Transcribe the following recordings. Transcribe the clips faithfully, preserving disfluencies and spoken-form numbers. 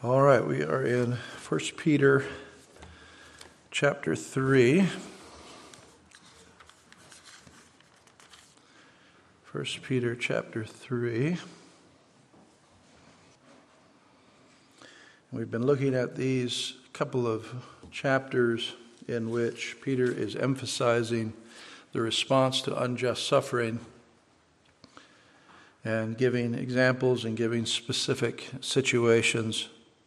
All right, we are in First Peter chapter three. First Peter chapter three. We've been looking at these couple of chapters in which Peter is emphasizing the response to unjust suffering and giving examples and giving specific situations.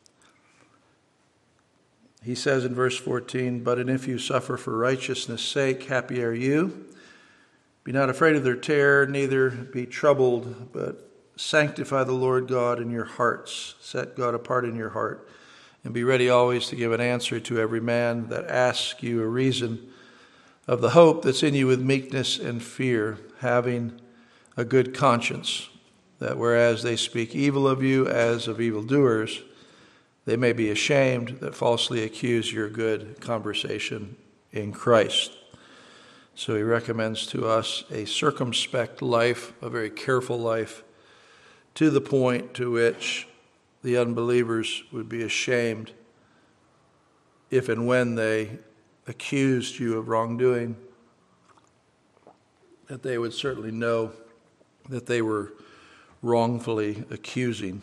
He says in verse fourteen, "But and if you suffer for righteousness' sake, happy are you. Be not afraid of their terror, neither be troubled, but sanctify the Lord God in your hearts. Set God apart in your heart, and be ready always to give an answer to every man that asks you a reason of the hope that's in you with meekness and fear, having a good conscience, that whereas they speak evil of you as of evildoers, they may be ashamed that falsely accuse your good conversation in Christ." So he recommends to us a circumspect life, a very careful life, to the point to which the unbelievers would be ashamed if and when they accused you of wrongdoing, that they would certainly know that they were wrongfully accusing.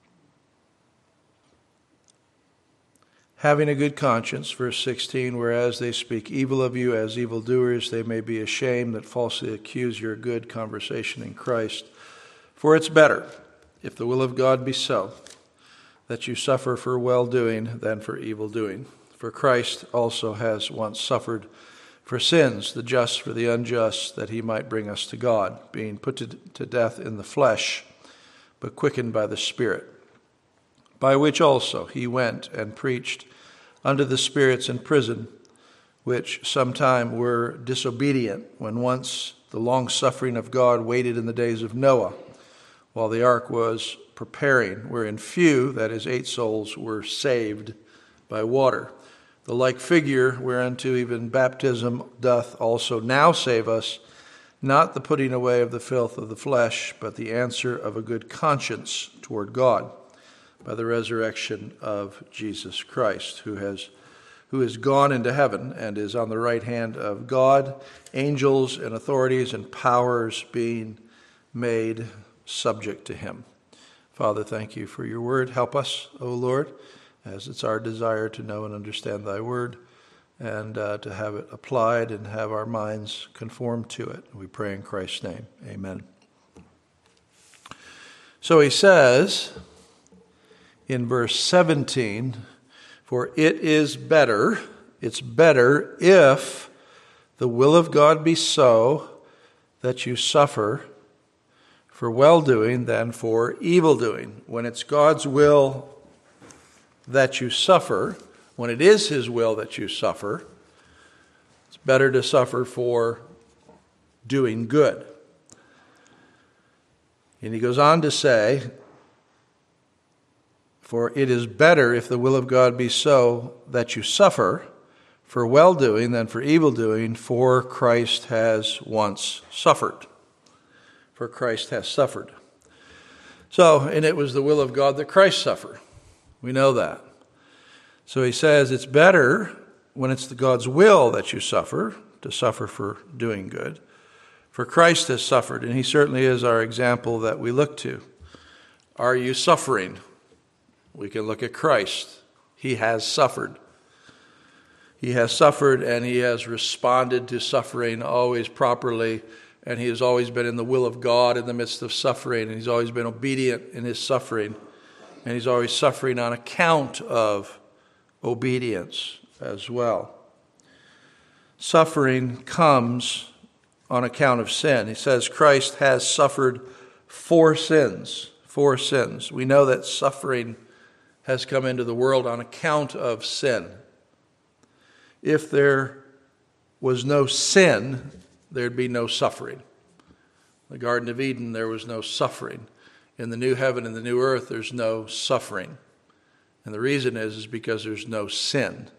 Having a good conscience, verse sixteen, whereas they speak evil of you as evildoers, they may be ashamed that falsely accuse your good conversation in Christ. For it's better, if the will of God be so, that you suffer for well-doing than for evil-doing. For Christ also has once suffered for sins, the just for the unjust, that he might bring us to God, being put to, to death in the flesh, but quickened by the Spirit, by which also he went and preached unto the spirits in prison, which sometime were disobedient, when once the long suffering of God waited in the days of Noah, while the ark was preparing, wherein few, that is, eight souls, were saved by water. The like figure whereunto even baptism doth also now save us, not the putting away of the filth of the flesh, but the answer of a good conscience toward God, by the resurrection of Jesus Christ, who has who is gone into heaven and is on the right hand of God, angels and authorities and powers being made subject to him. Father, thank you for your word. Help us, O Lord, as it's our desire to know and understand thy word and uh, to have it applied and have our minds conform to it. We pray in Christ's name. Amen. So he says in verse seventeen, "For it is better, it's better if the will of God be so that you suffer for well-doing than for evil-doing." When it's God's will that you suffer, when it is his will that you suffer, it's better to suffer for doing good. And he goes on to say, "For it is better, if the will of God be so, that you suffer for well-doing than for evil-doing, for Christ has once suffered." For Christ has suffered. So, and it was the will of God that Christ suffered. We know that. So he says it's better when it's the God's will that you suffer, to suffer for doing good. For Christ has suffered, and he certainly is our example that we look to. Are you suffering? We can look at Christ. He has suffered. He has suffered, and he has responded to suffering always properly, and he has always been in the will of God in the midst of suffering, and he's always been obedient in his suffering, and he's always suffering on account of obedience as well. Suffering comes on account of sin. He says Christ has suffered for sins, for sins. We know that suffering has come into the world on account of sin. If there was no sin, there'd be no suffering. In the Garden of Eden, there was no suffering. In the new heaven and the new earth, there's no suffering. And the reason is, is because there's no sin.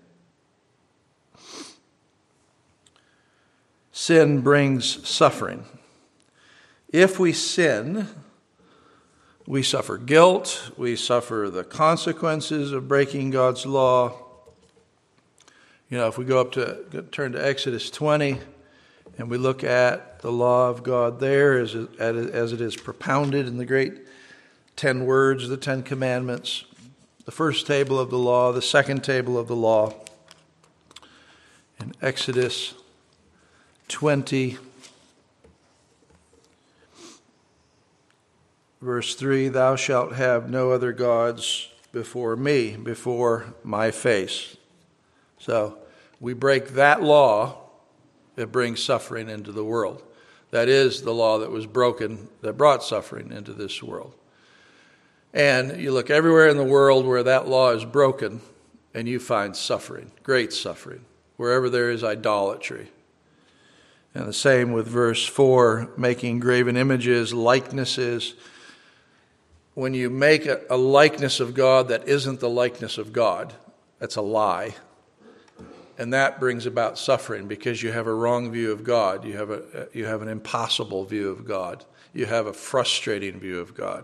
Sin brings suffering. If we sin, We suffer guilt. We suffer the consequences of breaking God's law. You know, if we go up to, turn to Exodus twenty, and we look at the law of God there as it, as it is propounded in the great ten words, the Ten Commandments, the first table of the law, the second table of the law. In Exodus twenty, verse three, thou shalt have no other gods before me, before my face. So we break that law, it brings suffering into the world. That is the law that was broken, that brought suffering into this world. And you look everywhere in the world where that law is broken, and you find suffering, great suffering, wherever there is idolatry. And the same with verse four, making graven images, likenesses. When you make a, a likeness of God that isn't the likeness of God, that's a lie. And that brings about suffering because you have a wrong view of God. You have a you have an impossible view of God. You have a frustrating view of God.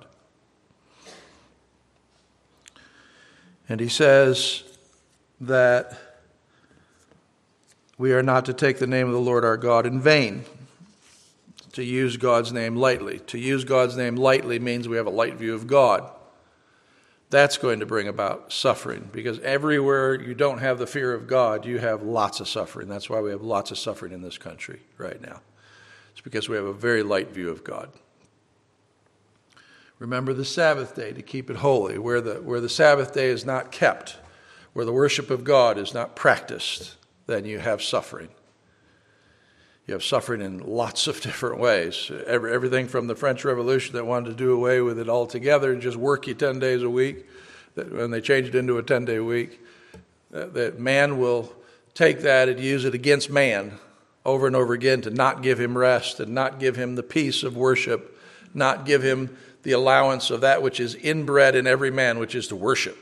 And he says that we are not to take the name of the Lord our God in vain, to use God's name lightly. To use God's name lightly means we have a light view of God. That's going to bring about suffering, because everywhere you don't have the fear of God, you have lots of suffering. That's why we have lots of suffering in this country right now. It's because we have a very light view of God. Remember the Sabbath day to keep it holy. Where the, where the Sabbath day is not kept, where the worship of God is not practiced, then you have suffering. You have suffering in lots of different ways. Every, everything from the French Revolution that wanted to do away with it altogether and just work you ten days a week, that when they changed it into a ten-day week, that, that man will take that and use it against man over and over again to not give him rest and not give him the peace of worship, not give him the allowance of that which is inbred in every man, which is to worship.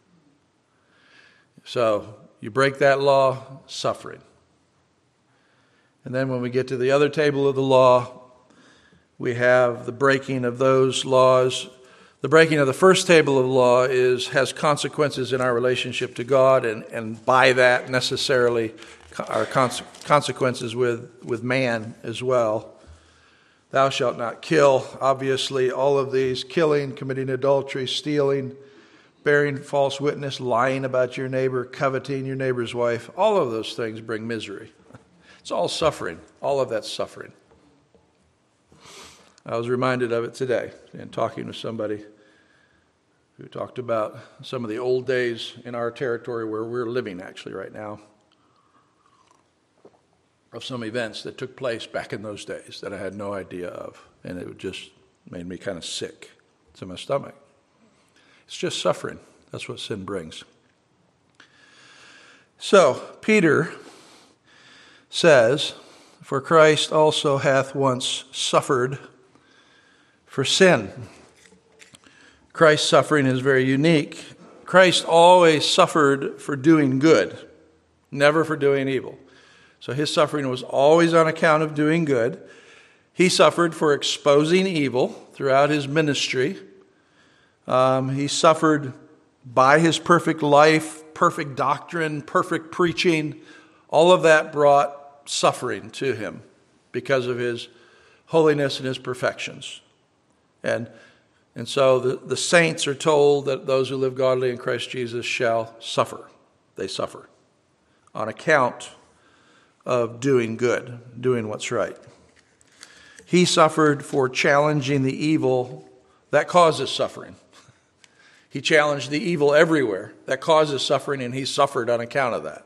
So you break that law, suffering. And then when we get to the other table of the law, we have the breaking of those laws. The breaking of the first table of the law is has consequences in our relationship to God, and, and by that necessarily our conse- consequences with, with man as well. Thou shalt not kill. Obviously, all of these, killing, committing adultery, stealing, bearing false witness, lying about your neighbor, coveting your neighbor's wife, all of those things bring misery. It's all suffering. All of that's suffering. I was reminded of it today in talking with somebody who talked about some of the old days in our territory where we're living actually right now, of some events that took place back in those days that I had no idea of. And it just made me kind of sick to my stomach. It's just suffering. That's what sin brings. So, Peter says, for Christ also hath once suffered for sin. Christ's suffering is very unique. Christ always suffered for doing good, never for doing evil. So his suffering was always on account of doing good. He suffered for exposing evil throughout his ministry. Um, he suffered by his perfect life, perfect doctrine, perfect preaching. All of that brought suffering to him because of his holiness and his perfections. And and so the, the saints are told that those who live godly in Christ Jesus shall suffer. They suffer on account of doing good, doing what's right. He suffered for challenging the evil that causes suffering. He challenged the evil everywhere that causes suffering, and he suffered on account of that.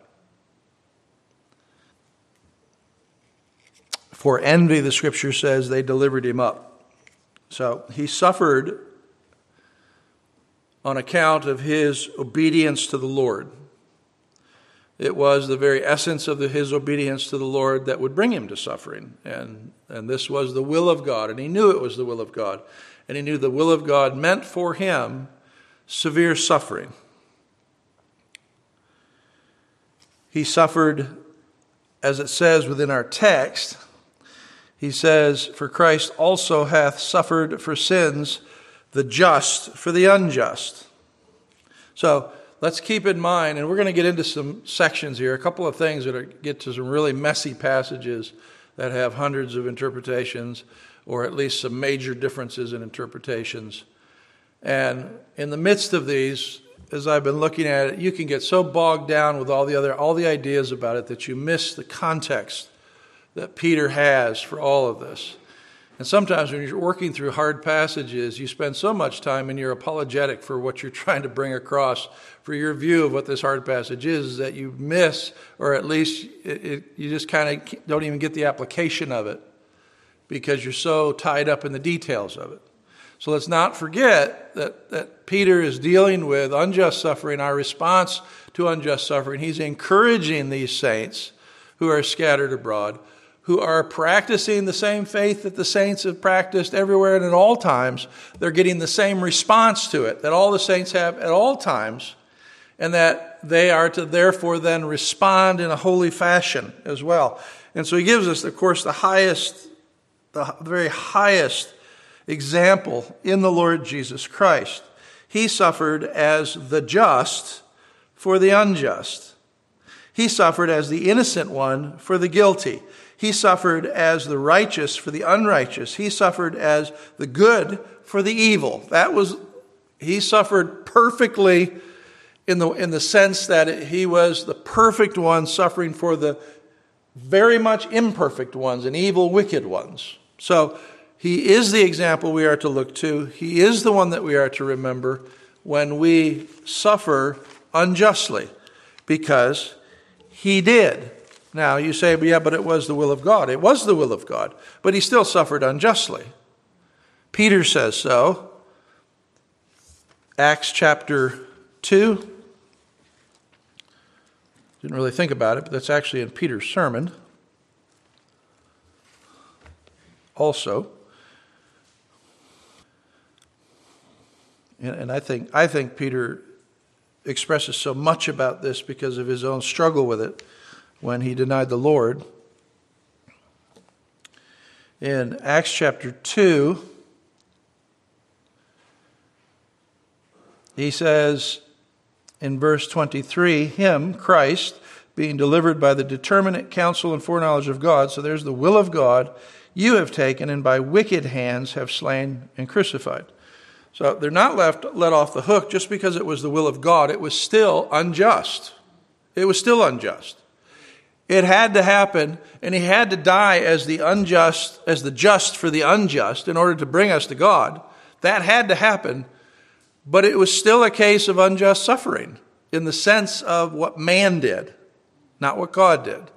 For envy, the scripture says, they delivered him up. So he suffered on account of his obedience to the Lord. It was the very essence of the, his obedience to the Lord that would bring him to suffering. And, and this was the will of God, and he knew it was the will of God. And he knew the will of God meant for him severe suffering. He suffered, as it says within our text, he says, for Christ also hath suffered for sins, the just for the unjust. So let's keep in mind, and we're going to get into some sections here, a couple of things that are, get to some really messy passages that have hundreds of interpretations, or at least some major differences in interpretations. And in the midst of these, as I've been looking at it, you can get so bogged down with all the other, all the ideas about it that you miss the context that Peter has for all of this. And sometimes when you're working through hard passages, you spend so much time in your apologetic for what you're trying to bring across, for your view of what this hard passage is, that you miss, or at least it, it, you just kind of don't even get the application of it because you're so tied up in the details of it. So let's not forget that, that Peter is dealing with unjust suffering, our response to unjust suffering. He's encouraging these saints who are scattered abroad, who are practicing the same faith that the saints have practiced everywhere and at all times. They're getting the same response to it that all the saints have at all times, and that they are to therefore then respond in a holy fashion as well. And so he gives us, of course, the highest, the very highest example in the Lord Jesus Christ. He suffered as the just for the unjust. He suffered as the innocent one for the guilty. He suffered as the righteous for the unrighteous. He suffered as the good for the evil. That was, he suffered perfectly in the, in the sense that he was the perfect one suffering for the very much imperfect ones and evil, wicked ones. So he is the example we are to look to. He is the one that we are to remember when we suffer unjustly, because he did. Now, you say, yeah, but it was the will of God. It was the will of God, but he still suffered unjustly. Peter says so. Acts chapter two. Didn't really think about it, but that's actually in Peter's sermon also. And, and I think I think Peter expresses so much about this because of his own struggle with it when he denied the Lord. In Acts chapter two, he says in verse twenty-three, him, Christ, being delivered by the determinate counsel and foreknowledge of God, so there's the will of God, you have taken and by wicked hands have slain and crucified. So they're not left let off the hook just because it was the will of God. It was still unjust. It was still unjust. It had to happen, and he had to die as the unjust, as the just for the unjust in order to bring us to God. That had to happen, but it was still a case of unjust suffering in the sense of what man did, not what God did.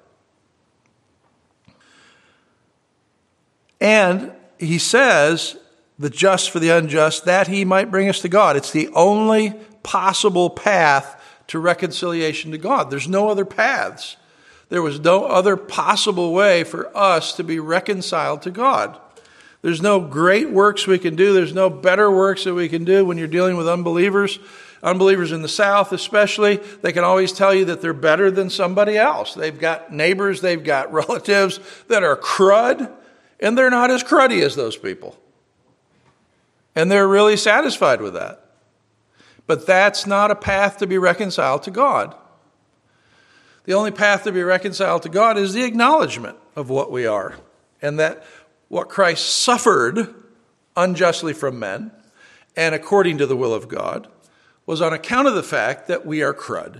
And he says, the just for the unjust, that he might bring us to God. It's the only possible path to reconciliation to God. There's no other paths. There was no other possible way for us to be reconciled to God. There's no great works we can do. There's no better works that we can do when you're dealing with unbelievers. Unbelievers in the South especially, they can always tell you that they're better than somebody else. They've got neighbors, they've got relatives that are crud, and they're not as cruddy as those people. And they're really satisfied with that. But that's not a path to be reconciled to God. The only path to be reconciled to God is the acknowledgement of what we are, and that what Christ suffered unjustly from men, and according to the will of God, was on account of the fact that we are crud.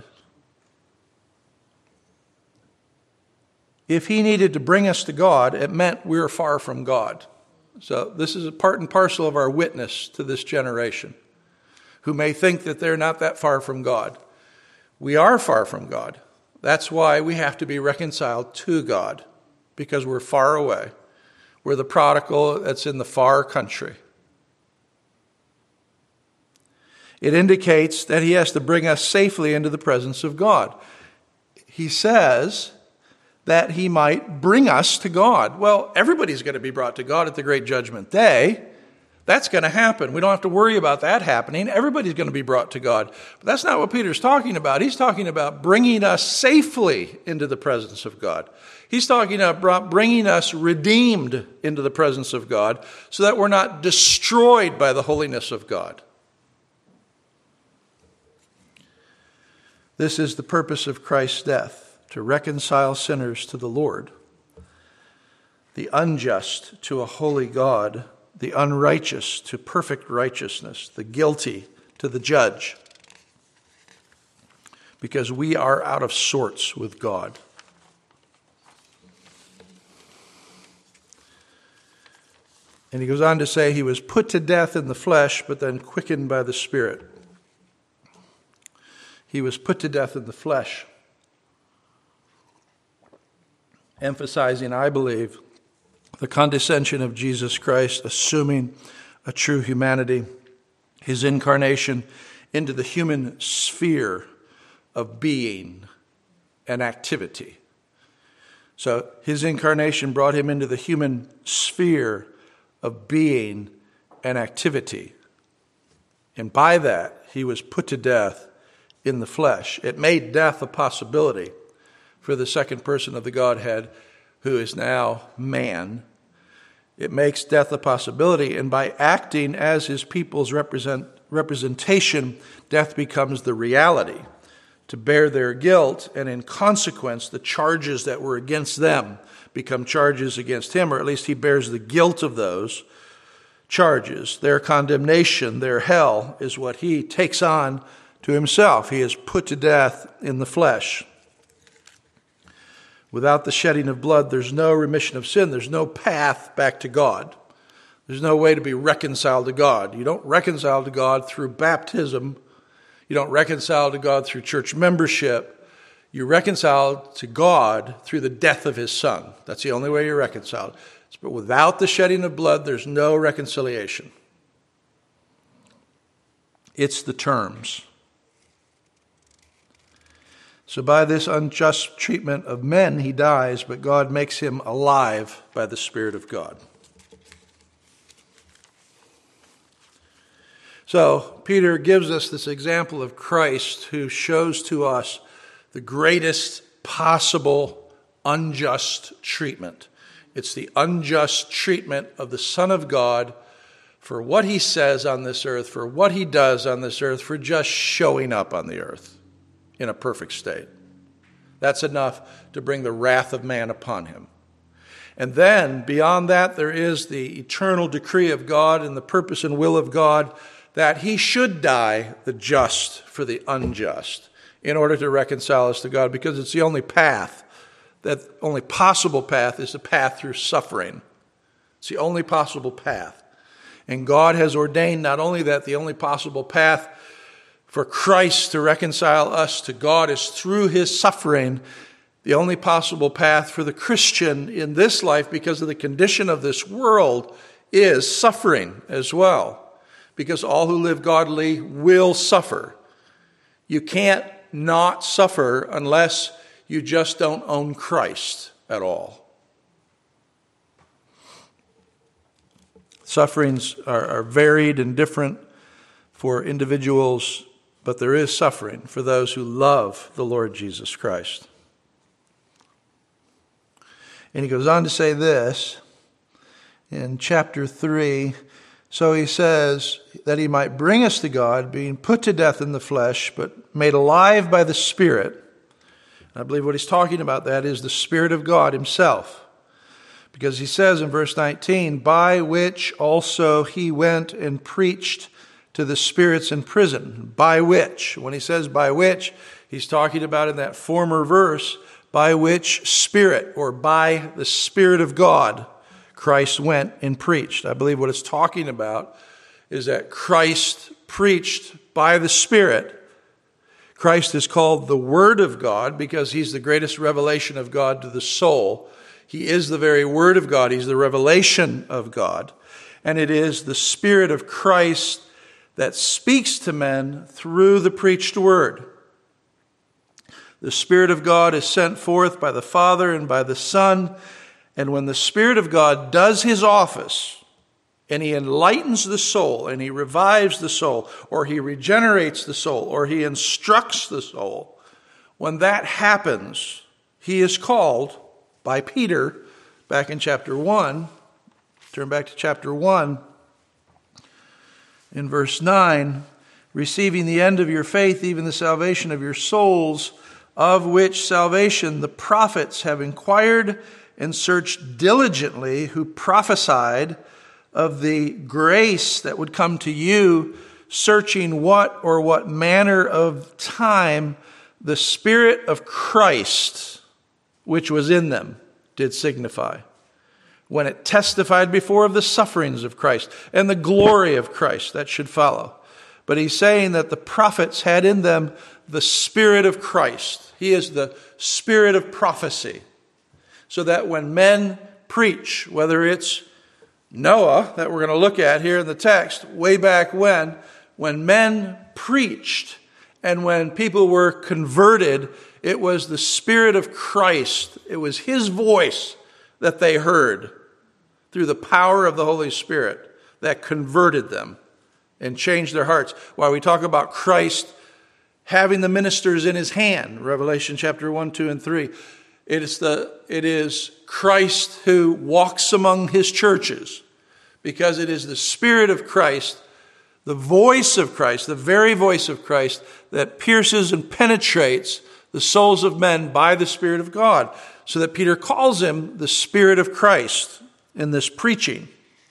If he needed to bring us to God, it meant we were far from God. So this is a part and parcel of our witness to this generation, who may think that they're not that far from God. We are far from God. That's why we have to be reconciled to God, because we're far away. We're the prodigal that's in the far country. It indicates that he has to bring us safely into the presence of God. He says that he might bring us to God. Well, everybody's going to be brought to God at the great judgment day, That's going to happen. We don't have to worry about that happening. Everybody's going to be brought to God. But that's not what Peter's talking about. He's talking about bringing us safely into the presence of God. He's talking about bringing us redeemed into the presence of God so that we're not destroyed by the holiness of God. This is the purpose of Christ's death, to reconcile sinners to the Lord, the unjust to a holy God, the unrighteous to perfect righteousness, the guilty to the judge, because we are out of sorts with God. And he goes on to say he was put to death in the flesh, but then quickened by the Spirit. He was put to death in the flesh, emphasizing, I believe, the condescension of Jesus Christ, assuming a true humanity, his incarnation into the human sphere of being and activity. So his incarnation brought him into the human sphere of being and activity. And by that, he was put to death in the flesh. It made death a possibility for the second person of the Godhead, who is now man. It makes death a possibility, and by acting as his people's represent, representation, death becomes the reality to bear their guilt, and in consequence, the charges that were against them become charges against him, or at least he bears the guilt of those charges. Their condemnation, their hell, is what he takes on to himself. He is put to death in the flesh. Without the shedding of blood, there's no remission of sin. There's no path back to God. There's no way to be reconciled to God. You don't reconcile to God through baptism. You don't reconcile to God through church membership. You reconcile to God through the death of his Son. That's the only way you're reconciled. But without the shedding of blood, there's no reconciliation. It's the terms. So by this unjust treatment of men, he dies, but God makes him alive by the Spirit of God. So Peter gives us this example of Christ, who shows to us the greatest possible unjust treatment. It's the unjust treatment of the Son of God for what he says on this earth, for what he does on this earth, for just showing up on the earth in a perfect state. That's enough to bring the wrath of man upon him. And then, beyond that, there is the eternal decree of God and the purpose and will of God that he should die the just for the unjust in order to reconcile us to God, because it's the only path, that only possible path is the path through suffering. It's the only possible path. And God has ordained not only that, the only possible path for Christ to reconcile us to God is through his suffering. The only possible path for the Christian in this life, because of the condition of this world, is suffering as well. Because all who live godly will suffer. You can't not suffer unless you just don't own Christ at all. Sufferings are, are varied and different for individuals, but there is suffering for those who love the Lord Jesus Christ. And he goes on to say this in chapter three. So he says that he might bring us to God, being put to death in the flesh, but made alive by the Spirit. I believe what he's talking about, that is the Spirit of God himself. Because he says in verse nineteen, by which also he went and preached to the spirits in prison. By which, when he says by which, he's talking about in that former verse, by which Spirit, or by the Spirit of God, Christ went and preached. I believe what it's talking about is that Christ preached by the Spirit. Christ is called the Word of God because he's the greatest revelation of God to the soul. He is the very Word of God. He's the revelation of God. And it is the Spirit of Christ that speaks to men through the preached Word. The Spirit of God is sent forth by the Father and by the Son. And when the Spirit of God does his office, and he enlightens the soul, and he revives the soul, or he regenerates the soul, or he instructs the soul, when that happens, he is called by Peter, back in chapter one, turn back to chapter one, in verse nine, receiving the end of your faith, even the salvation of your souls, of which salvation the prophets have inquired and searched diligently, who prophesied of the grace that would come to you, searching what or what manner of time the Spirit of Christ, which was in them, did signify, when it testified before of the sufferings of Christ and the glory of Christ that should follow. But he's saying that the prophets had in them the Spirit of Christ. He is the Spirit of prophecy. So that when men preach, whether it's Noah, that we're going to look at here in the text, way back when, when men preached and when people were converted, it was the Spirit of Christ. It was his voice that they heard through the power of the Holy Spirit that converted them and changed their hearts. While we talk about Christ having the ministers in his hand, Revelation chapter one, two, and three, it is, the, it is Christ who walks among his churches, because it is the Spirit of Christ, the voice of Christ, the very voice of Christ, that pierces and penetrates the souls of men by the Spirit of God. So that Peter calls him the Spirit of Christ in this preaching.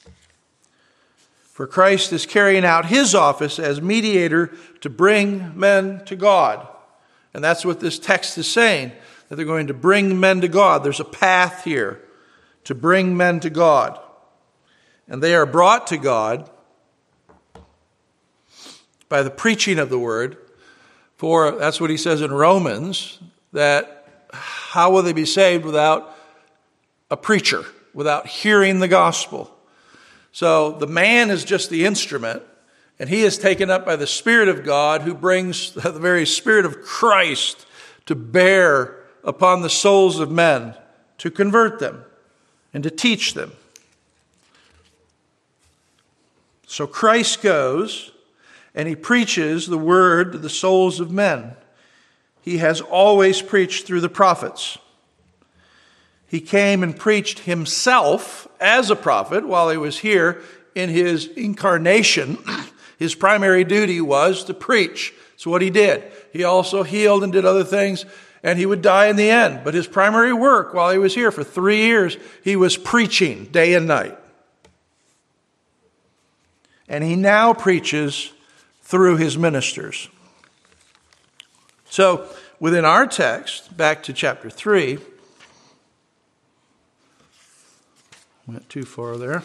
For Christ is carrying out his office as mediator to bring men to God. And that's what this text is saying, that they're going to bring men to God. There's a path here to bring men to God. And they are brought to God by the preaching of the word. For that's what he says in Romans, that how will they be saved without a preacher, without hearing the gospel? So the man is just the instrument, and he is taken up by the Spirit of God, who brings the very Spirit of Christ to bear upon the souls of men, to convert them and to teach them. So Christ goes and he preaches the word to the souls of men. He has always preached through the prophets. He came and preached himself as a prophet while he was here in his incarnation. His primary duty was to preach. It's what he did. He also healed and did other things, and he would die in the end. But his primary work while he was here for three years, he was preaching day and night. And he now preaches through his ministers. So, within our text, back to chapter three, went too far there.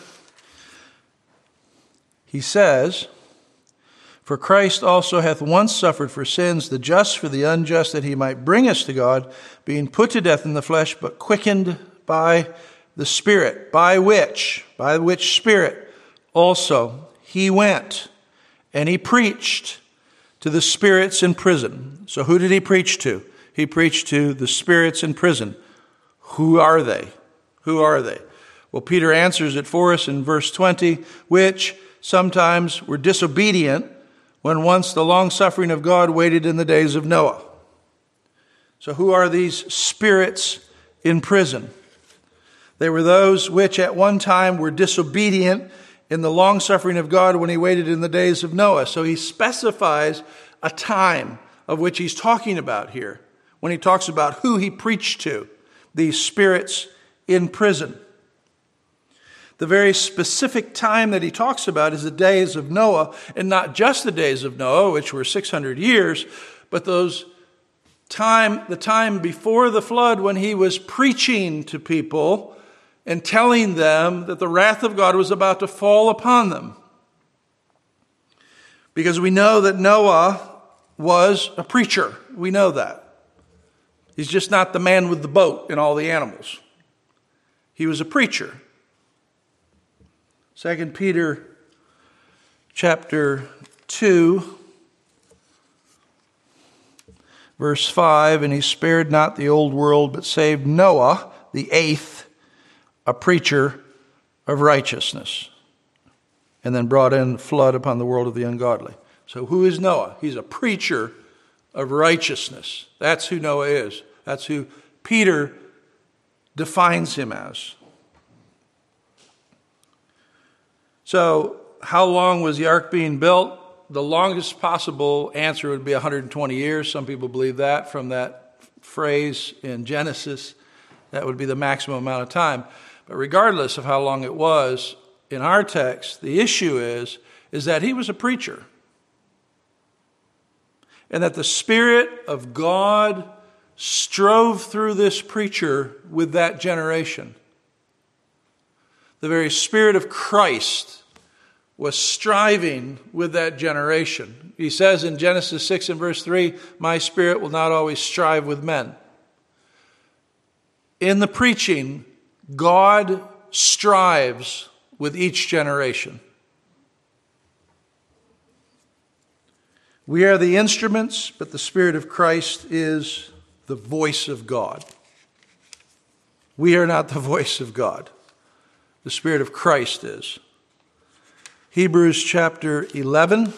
He says, for Christ also hath once suffered for sins, the just for the unjust, that he might bring us to God, being put to death in the flesh, but quickened by the Spirit, by which, by which Spirit also he went and he preached to the spirits in prison. So who did he preach to? He preached to the spirits in prison. Who are they? Who are they? Well, Peter answers it for us in verse twenty, which sometimes were disobedient when once the long-suffering of God waited in the days of Noah. So who are these spirits in prison? They were those which at one time were disobedient in the long-suffering of God when he waited in the days of Noah. So he specifies a time of which he's talking about here when he talks about who he preached to, these spirits in prison. The very specific time that he talks about is the days of Noah, and not just the days of Noah, which were six hundred years, but those time, the time before the flood when he was preaching to people and telling them that the wrath of God was about to fall upon them. Because we know that Noah was a preacher. We know that. He's just not the man with the boat and all the animals. He was a preacher. Second Peter chapter two, verse five, and he spared not the old world, but saved Noah, the eighth, a preacher of righteousness. and then brought in flood upon the world of the ungodly. So who is Noah? He's a preacher of righteousness. That's who Noah is. That's who Peter defines him as. So how long was the ark being built? The longest possible answer would be one hundred twenty years. Some people believe that from that phrase in Genesis. That would be the maximum amount of time. But regardless of how long it was, in our text, the issue is, is that he was a preacher. And that the Spirit of God strove through this preacher with that generation. The very Spirit of Christ was striving with that generation. He says in Genesis six and verse three, my spirit will not always strive with men. In the preaching, God strives with each generation. We are the instruments, but the Spirit of Christ is the voice of God. We are not the voice of God. The Spirit of Christ is. Hebrews chapter eleven.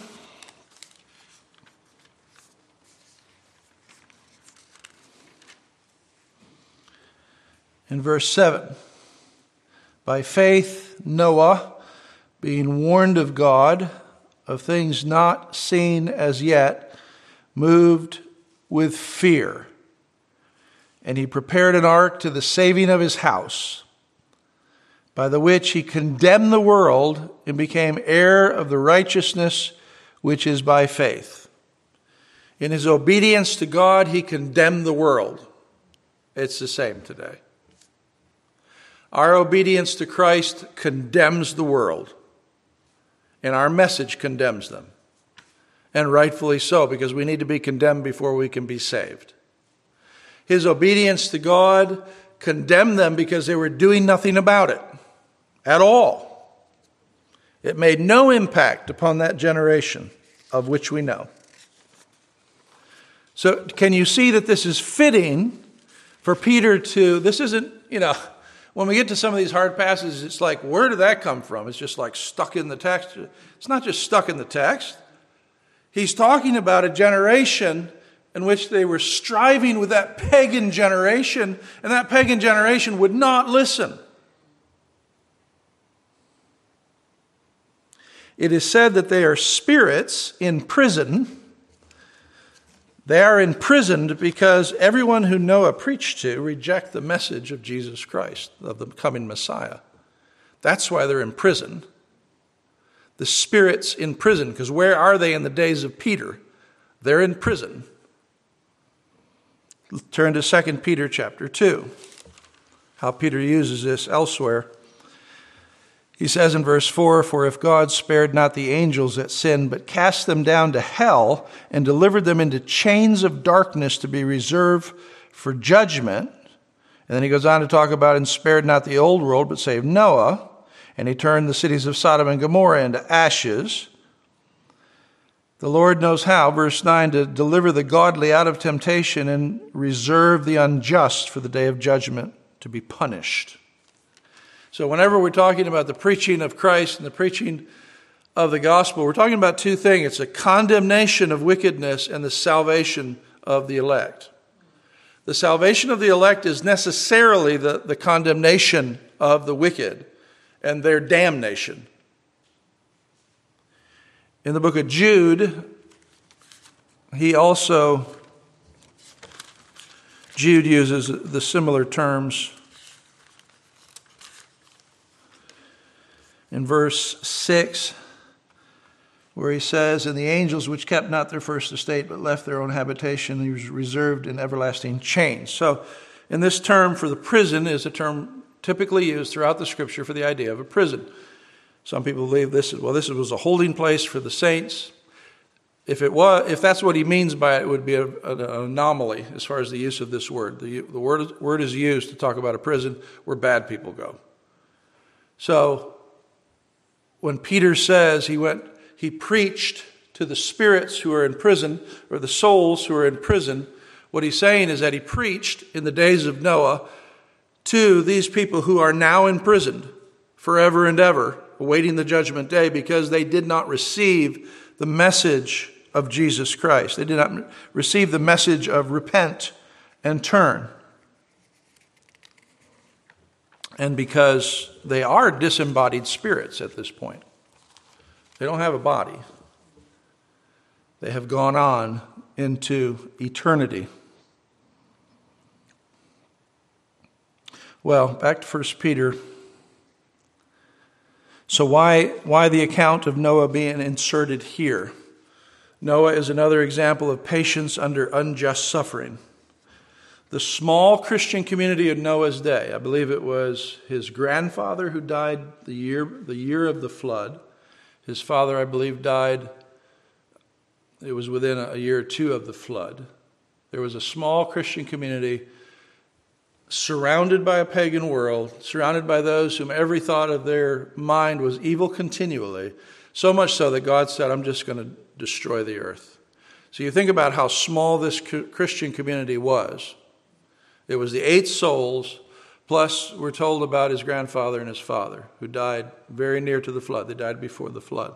In verse seven. By faith, Noah, being warned of God, of things not seen as yet, moved with fear. And he prepared an ark to the saving of his house, by the which he condemned the world and became heir of the righteousness which is by faith. In his obedience to God, he condemned the world. It's the same today. Our obedience to Christ condemns the world, and our message condemns them. And rightfully so, because we need to be condemned before we can be saved. His obedience to God condemned them because they were doing nothing about it at all. It made no impact upon that generation of which we know. So can you see that this is fitting for Peter to, this isn't, you know, when we get to some of these hard passages, it's like, where did that come from? It's just like stuck in the text. It's not just stuck in the text. He's talking about a generation in which they were striving with that pagan generation, and that pagan generation would not listen. It is said that they are spirits in prison. They are imprisoned because everyone who Noah preached to reject the message of Jesus Christ, of the coming Messiah. That's why they're in prison. The spirits in prison, because where are they in the days of Peter? They're in prison. Turn to Second Peter chapter two. How Peter uses this elsewhere. He says in verse four, for if God spared not the angels that sinned, but cast them down to hell and delivered them into chains of darkness to be reserved for judgment. And then he goes on to talk about, and spared not the old world, but saved Noah. And he turned the cities of Sodom and Gomorrah into ashes. The Lord knows how, verse nine, to deliver the godly out of temptation and reserve the unjust for the day of judgment to be punished. So whenever we're talking about the preaching of Christ and the preaching of the gospel, we're talking about two things. It's a condemnation of wickedness and the salvation of the elect. The salvation of the elect is necessarily the, the condemnation of the wicked and their damnation. In the book of Jude, he also, Jude uses the similar terms. In verse six, where he says, and the angels which kept not their first estate, but left their own habitation, he was reserved in everlasting chains. So, in this term for the prison is a term typically used throughout the scripture for the idea of a prison. Some people believe this is, well, this was a holding place for the saints. If it was, if that's what he means by it, it would be a, an anomaly as far as the use of this word. The, the word, word is used to talk about a prison where bad people go. So, when Peter says he went, he preached to the spirits who are in prison, or the souls who are in prison, what he's saying is that he preached in the days of Noah to these people who are now imprisoned forever and ever awaiting the judgment day because they did not receive the message of Jesus Christ. They did not receive the message of repent and turn. And because they are disembodied spirits at this point. They don't have a body. They have gone on into eternity. Well, back to First Peter. So why, why the account of Noah being inserted here? Noah is another example of patience under unjust suffering. The small Christian community of Noah's day, I believe it was his grandfather who died the year, the year of the flood. His father, I believe, died, it was within a year or two of the flood. There was a small Christian community surrounded by a pagan world, surrounded by those whom every thought of their mind was evil continually, so much so that God said, I'm just going to destroy the earth. So you think about how small this Christian community was. It was the eight souls, plus we're told about his grandfather and his father, who died very near to the flood. They died before the flood.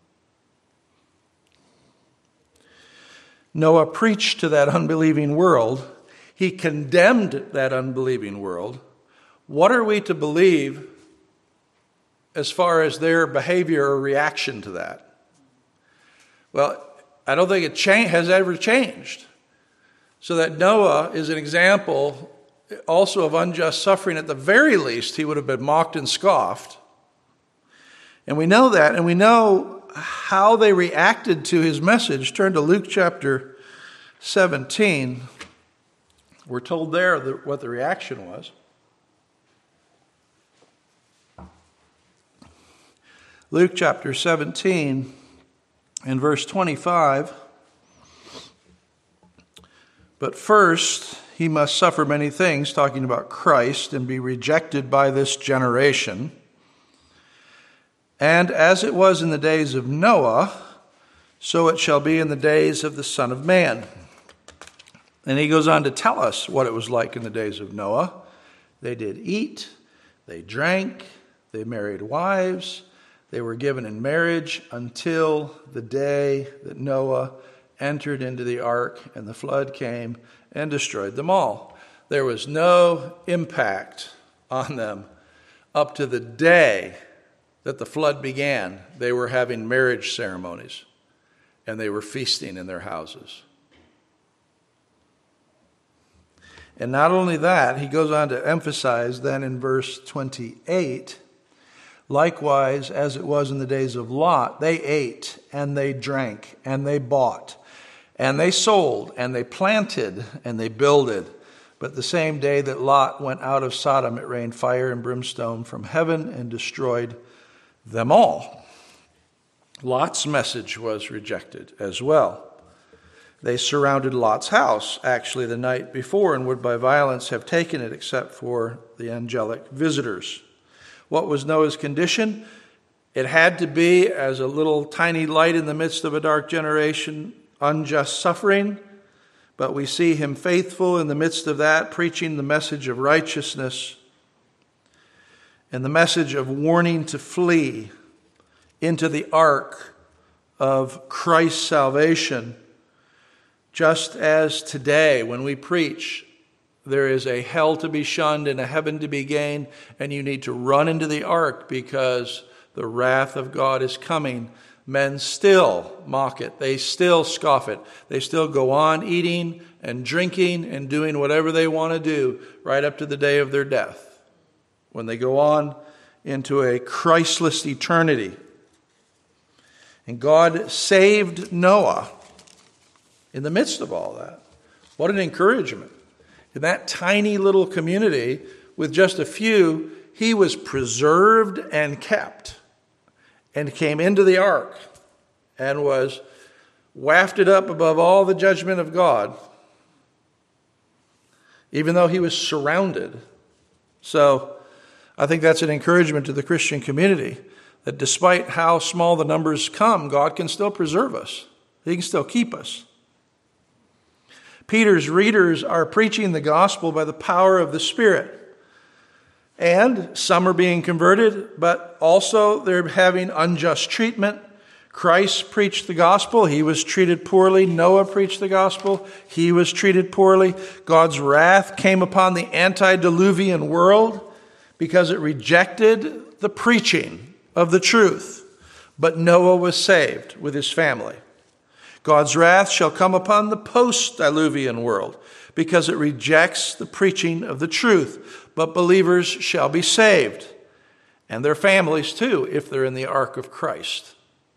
Noah preached to that unbelieving world. He condemned that unbelieving world. What are we to believe as far as their behavior or reaction to that? Well, I don't think it cha- has ever changed. So that Noah is an example also of unjust suffering. At the very least, he would have been mocked and scoffed. And we know that, and we know how they reacted to his message. Turn to Luke chapter seventeen. We're told there what the reaction was. Luke chapter seventeen and verse twenty-five. But first, he must suffer many things, talking about Christ, and be rejected by this generation. And as it was in the days of Noah, so it shall be in the days of the Son of Man. And he goes on to tell us what it was like in the days of Noah. They did eat, they drank, they married wives, they were given in marriage until the day that Noah entered into the ark and the flood came and destroyed them all. There was no impact on them up to the day that the flood began. They were having marriage ceremonies and they were feasting in their houses. And not only that, he goes on to emphasize then in verse twenty-eight, likewise, as it was in the days of Lot, they ate and they drank and they bought and they sold and they planted and they builded. But the same day that Lot went out of Sodom, it rained fire and brimstone from heaven and destroyed them all. Lot's message was rejected as well. They surrounded Lot's house, actually, the night before, and would by violence have taken it, except for the angelic visitors. What was Noah's condition? It had to be, as a little tiny light in the midst of a dark generation, unjust suffering. But we see him faithful in the midst of that, preaching the message of righteousness and the message of warning to flee into the ark of Christ's salvation. Just as today, when we preach, there is a hell to be shunned and a heaven to be gained, and you need to run into the ark because the wrath of God is coming. Men still mock it. They still scoff it. They still go on eating and drinking and doing whatever they want to do right up to the day of their death, when they go on into a Christless eternity. And God saved Noah in the midst of all that. What an encouragement. In that tiny little community with just a few, he was preserved and kept and came into the ark and was wafted up above all the judgment of God, even though he was surrounded. So I think that's an encouragement to the Christian community, that despite how small the numbers come, God can still preserve us. He can still keep us. Peter's readers are preaching the gospel by the power of the Spirit. And some are being converted, but also they're having unjust treatment. Christ preached the gospel. He was treated poorly. Noah preached the gospel. He was treated poorly. God's wrath came upon the antediluvian world because it rejected the preaching of the truth. But Noah was saved with his family. God's wrath shall come upon the post-diluvian world because it rejects the preaching of the truth. But believers shall be saved, and their families too, if they're in the ark of Christ.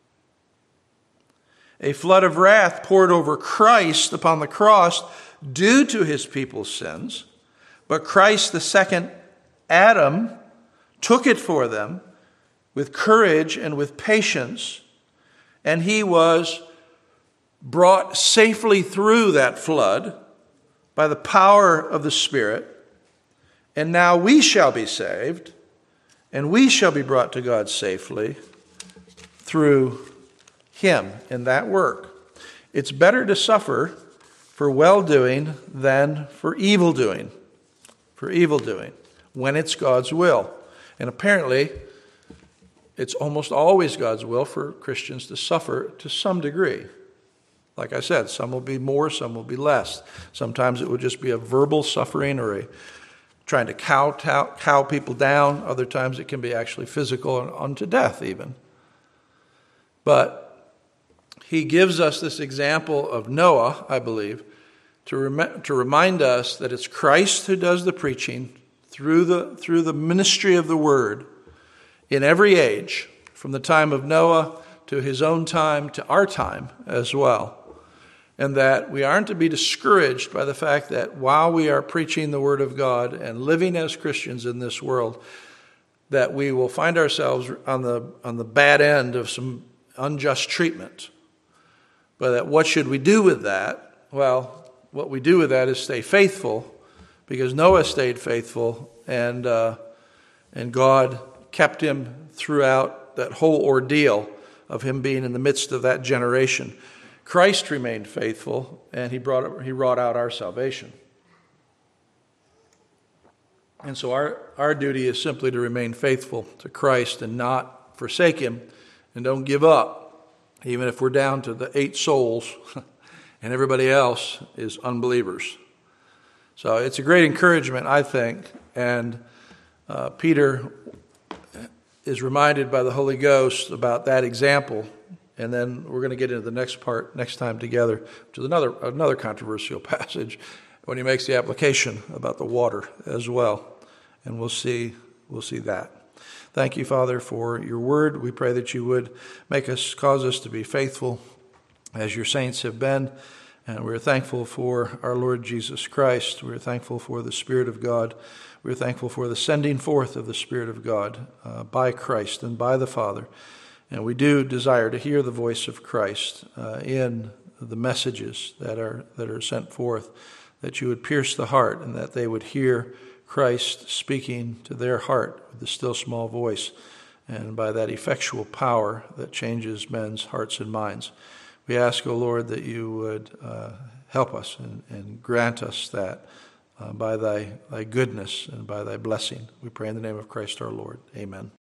A flood of wrath poured over Christ upon the cross due to his people's sins, but Christ, the second Adam, took it for them with courage and with patience, and he was brought safely through that flood by the power of the Spirit. And now we shall be saved, and we shall be brought to God safely through him in that work. It's better to suffer for well-doing than for evil-doing, for evil-doing, when it's God's will. And apparently, it's almost always God's will for Christians to suffer to some degree. Like I said, some will be more, some will be less. Sometimes it will just be a verbal suffering or a trying to cow, cow, cow people down. Other times it can be actually physical and unto death even. But he gives us this example of Noah, I believe, to, rem- to remind us that it's Christ who does the preaching through the, through the ministry of the word in every age, from the time of Noah to his own time to our time as well. And that we aren't to be discouraged by the fact that while we are preaching the word of God and living as Christians in this world, that we will find ourselves on the on the bad end of some unjust treatment. But that what should we do with that? Well, what we do with that is stay faithful, because Noah stayed faithful, and uh, and God kept him throughout that whole ordeal of him being in the midst of that generation. Christ remained faithful, and he brought he wrought out our salvation. And so our, our duty is simply to remain faithful to Christ and not forsake him, and don't give up, even if we're down to the eight souls and everybody else is unbelievers. So it's a great encouragement, I think, and uh, Peter is reminded by the Holy Ghost about that example. And then we're going to get into the next part next time together, which is another another controversial passage when he makes the application about the water as well. And we'll see we'll see that. Thank you, Father, for your word. We pray that you would make us, cause us to be faithful as your saints have been. And we're thankful for our Lord Jesus Christ. We're thankful for the Spirit of God. We're thankful for the sending forth of the Spirit of God uh, by Christ and by the Father. And we do desire to hear the voice of Christ uh, in the messages that are that are sent forth, that you would pierce the heart and that they would hear Christ speaking to their heart with the still small voice, and by that effectual power that changes men's hearts and minds. We ask, O Lord, that you would uh, help us and, and grant us that uh, by thy, thy goodness and by thy blessing. We pray in the name of Christ our Lord. Amen.